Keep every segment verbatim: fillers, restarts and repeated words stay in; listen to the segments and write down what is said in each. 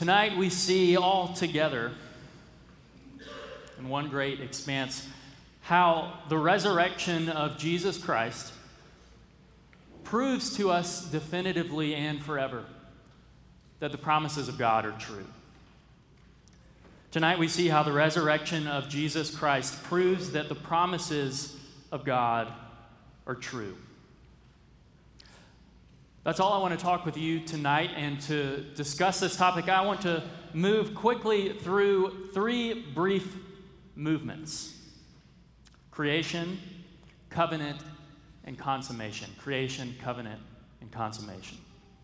Tonight we see all together in one great expanse how the resurrection of Jesus Christ proves to us definitively and forever that the promises of God are true. Tonight we see how the resurrection of Jesus Christ proves that the promises of God are true. That's all I want to talk with you tonight, and to discuss this topic, I want to move quickly through three brief movements: creation, covenant, and consummation. Creation, covenant, and consummation.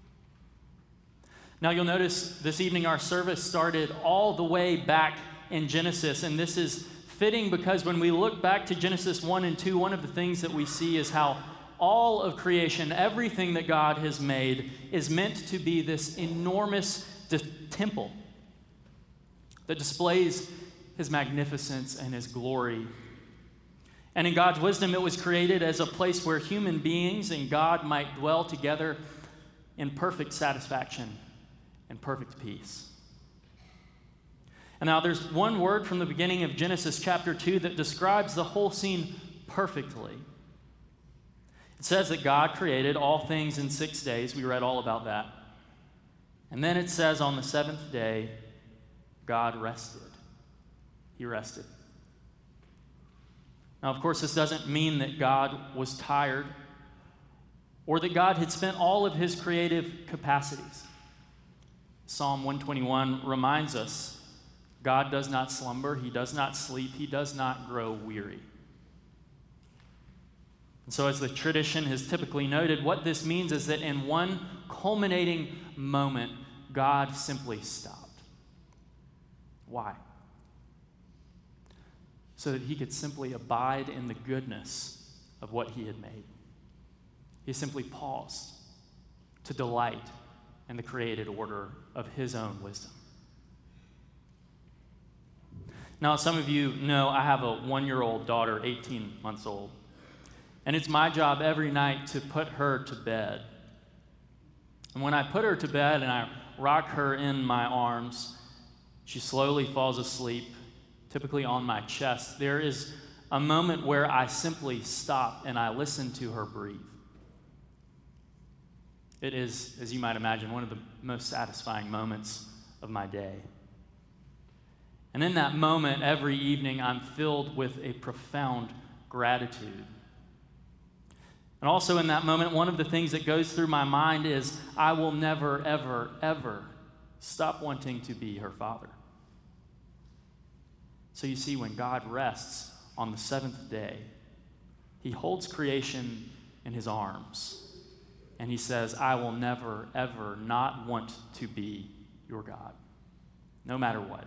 Now you'll notice this evening our service started all the way back in Genesis, and this is fitting because when we look back to Genesis one and two, one of the things that we see is how all of creation, everything that God has made, is meant to be this enormous di- temple that displays his magnificence and his glory. And in God's wisdom, it was created as a place where human beings and God might dwell together in perfect satisfaction and perfect peace. And now there's one word from the beginning of Genesis chapter two that describes the whole scene perfectly. It says that God created all things in six days. We read all about that. And then it says on the seventh day, God rested. He rested. Now, of course, this doesn't mean that God was tired or that God had spent all of his creative capacities. Psalm one twenty-one reminds us, God does not slumber, he does not sleep, he does not grow weary. And so as the tradition has typically noted, what this means is that in one culminating moment, God simply stopped. Why? So that he could simply abide in the goodness of what he had made. He simply paused to delight in the created order of his own wisdom. Now, some of you know I have a one-year-old daughter, eighteen months old. And it's my job every night to put her to bed. And when I put her to bed and I rock her in my arms, she slowly falls asleep, typically on my chest. There is a moment where I simply stop and I listen to her breathe. It is, as you might imagine, one of the most satisfying moments of my day. And in that moment, every evening, I'm filled with a profound gratitude. And also in that moment, one of the things that goes through my mind is, I will never, ever, ever stop wanting to be her father. So you see, when God rests on the seventh day, he holds creation in his arms. And he says, I will never, ever not want to be your God, no matter what.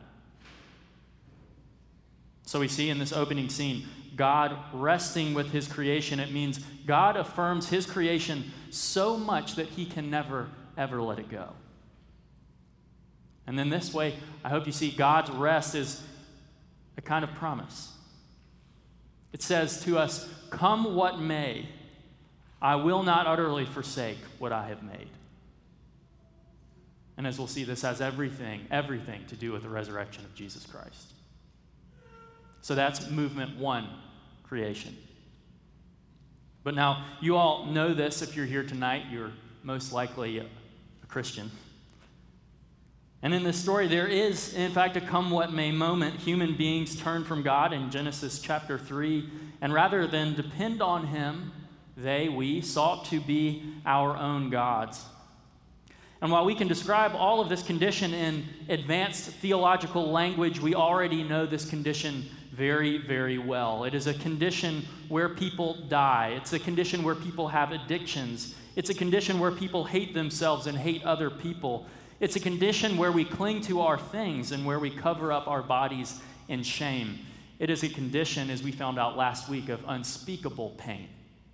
So we see in this opening scene, God resting with his creation. It means God affirms his creation so much that he can never, ever let it go. And then this way, I hope you see God's rest is a kind of promise. It says to us, come what may, I will not utterly forsake what I have made. And as we'll see, this has everything, everything to do with the resurrection of Jesus Christ. So that's movement one, creation. But now, you all know this. If you're here tonight, you're most likely a Christian. And in this story, there is, in fact, a come what may moment. Human beings turn from God in Genesis chapter three, and rather than depend on him, they, we, sought to be our own gods. And while we can describe all of this condition in advanced theological language, we already know this condition very, very well. It is a condition where people die. It's a condition where people have addictions. It's a condition where people hate themselves and hate other people. It's a condition where we cling to our things and where we cover up our bodies in shame. It is a condition, as we found out last week, of unspeakable pain.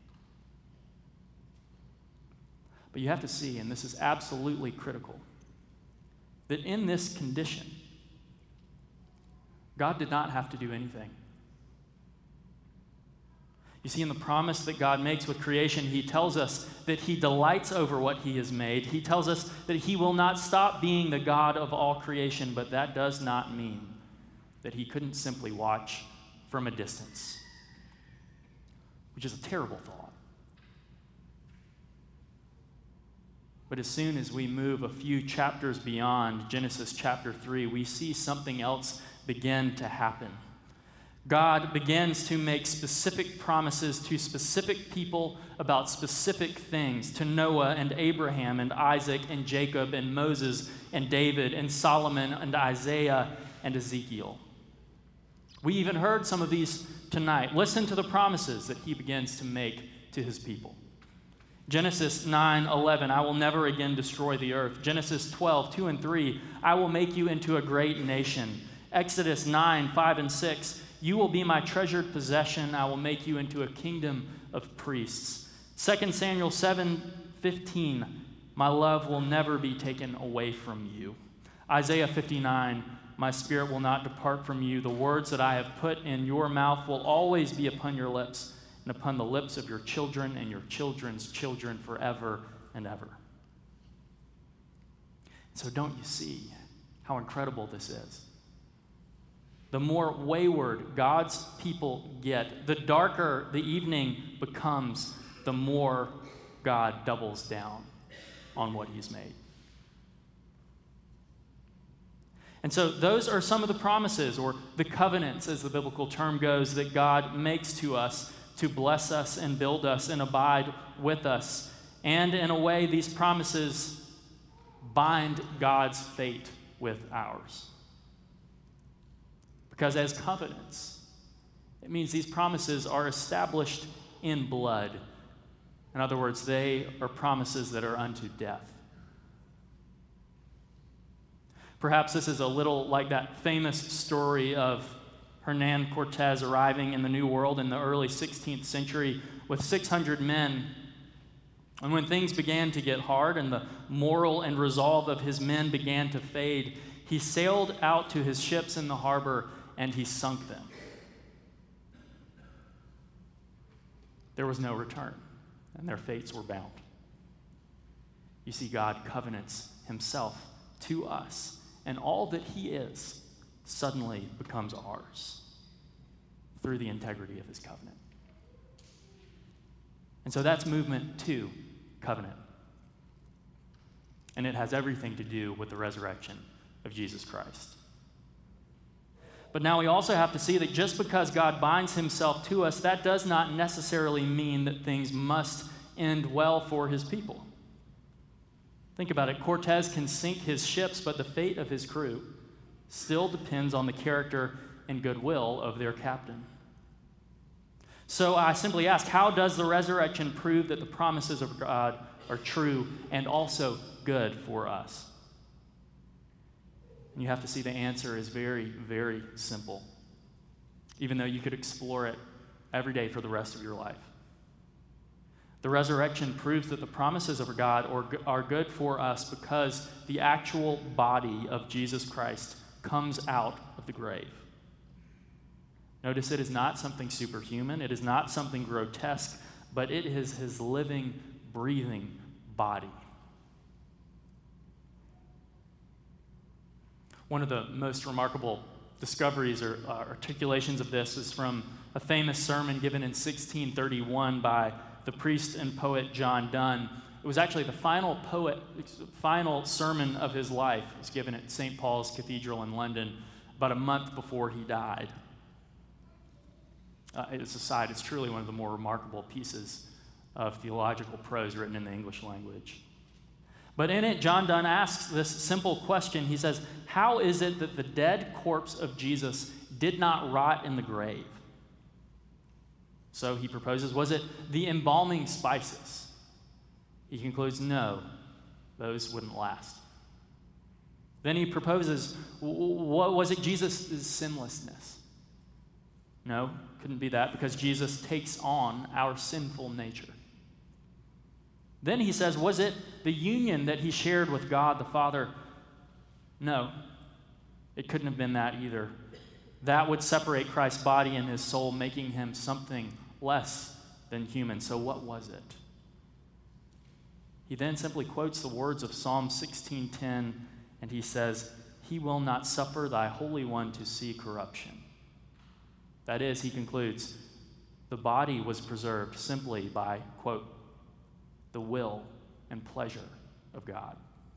But you have to see, and this is absolutely critical, that in this condition, God did not have to do anything. You see, in the promise that God makes with creation, he tells us that he delights over what he has made. He tells us that he will not stop being the God of all creation, but that does not mean that he couldn't simply watch from a distance, which is a terrible thought. But as soon as we move a few chapters beyond Genesis chapter three, we see something else begin to happen. God begins to make specific promises to specific people about specific things, to Noah and Abraham and Isaac and Jacob and Moses and David and Solomon and Isaiah and Ezekiel. We even heard some of these tonight. Listen to the promises that he begins to make to his people. Genesis nine eleven, I will never again destroy the earth. Genesis twelve two and three, I will make you into a great nation. Exodus nine five and six, you will be my treasured possession. I will make you into a kingdom of priests. Second Samuel seven fifteen, my love will never be taken away from you. Isaiah fifty-nine, my spirit will not depart from you. The words that I have put in your mouth will always be upon your lips and upon the lips of your children and your children's children forever and ever. So don't you see how incredible this is? The more wayward God's people get, the darker the evening becomes, the more God doubles down on what he's made. And so those are some of the promises, or the covenants, as the biblical term goes, that God makes to us to bless us and build us and abide with us. And in a way, these promises bind God's fate with ours. Because as covenants, it means these promises are established in blood. In other words, they are promises that are unto death. Perhaps this is a little like that famous story of Hernan Cortez arriving in the New World in the early sixteenth century with six hundred men. And when things began to get hard and the moral and resolve of his men began to fade, he sailed out to his ships in the harbor and he sunk them. There was no return, and their fates were bound. You see, God covenants himself to us, and all that he is suddenly becomes ours through the integrity of his covenant. And so that's movement two, covenant. And it has everything to do with the resurrection of Jesus Christ. But now we also have to see that just because God binds himself to us, that does not necessarily mean that things must end well for his people. Think about it. Cortez can sink his ships, but the fate of his crew still depends on the character and goodwill of their captain. So I simply ask, how does the resurrection prove that the promises of God are true and also good for us? And you have to see the answer is very, very simple, even though you could explore it every day for the rest of your life. The resurrection proves that the promises of God are good for us because the actual body of Jesus Christ comes out of the grave. Notice it is not something superhuman, it is not something grotesque, but it is his living, breathing body. One of the most remarkable discoveries or uh, articulations of this is from a famous sermon given in sixteen thirty-one by the priest and poet John Donne. It was actually the final poet, final sermon of his life. It was given at Saint Paul's Cathedral in London about a month before he died. Uh, as a side, it's truly one of the more remarkable pieces of theological prose written in the English language. But in it, John Donne asks this simple question. He says, how is it that the dead corpse of Jesus did not rot in the grave? So he proposes, was it the embalming spices? He concludes, no, those wouldn't last. Then he proposes, what was it Jesus' sinlessness? No, couldn't be that, because Jesus takes on our sinful nature. Then he says, was it the union that he shared with God the Father? No, it couldn't have been that either. That would separate Christ's body and his soul, making him something less than human. So what was it? He then simply quotes the words of Psalm sixteen ten, and he says, "He will not suffer thy Holy One to see corruption." That is, he concludes, the body was preserved simply by, quote, the will and pleasure of God.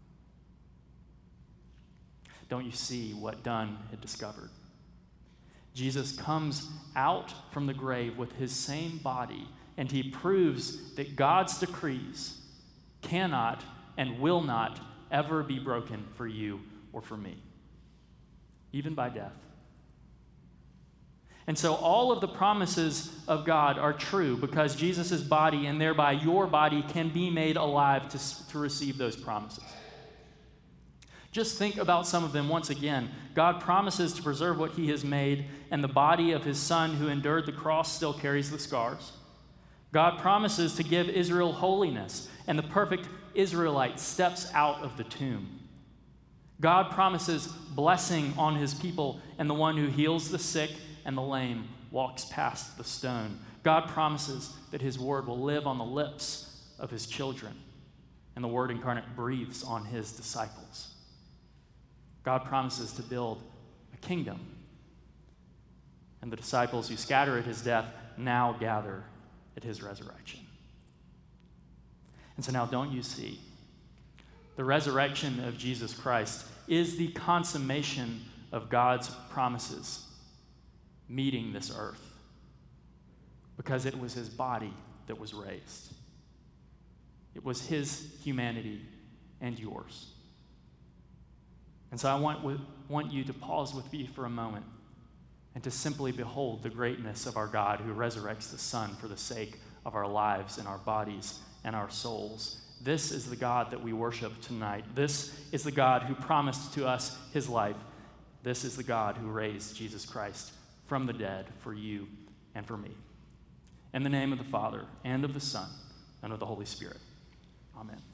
Don't you see what Dunn had discovered? Jesus comes out from the grave with his same body, and he proves that God's decrees cannot and will not ever be broken for you or for me, even by death. And so all of the promises of God are true because Jesus' body and thereby your body can be made alive to, to receive those promises. Just think about some of them once again. God promises to preserve what he has made, and the body of his son who endured the cross still carries the scars. God promises to give Israel holiness, and the perfect Israelite steps out of the tomb. God promises blessing on his people, and the one who heals the sick and the lame walks past the stone. God promises that his word will live on the lips of his children, and the word incarnate breathes on his disciples. God promises to build a kingdom, and the disciples who scatter at his death now gather at his resurrection. And so now, don't you see? The resurrection of Jesus Christ is the consummation of God's promises meeting this earth, because it was his body that was raised. It was his humanity and yours. And so I want, want you to pause with me for a moment and to simply behold the greatness of our God who resurrects the Son for the sake of our lives and our bodies and our souls. This is the God that we worship tonight. This is the God who promised to us his life. This is the God who raised Jesus Christ from the dead for you and for me. In the name of the Father, and of the Son, and of the Holy Spirit. Amen.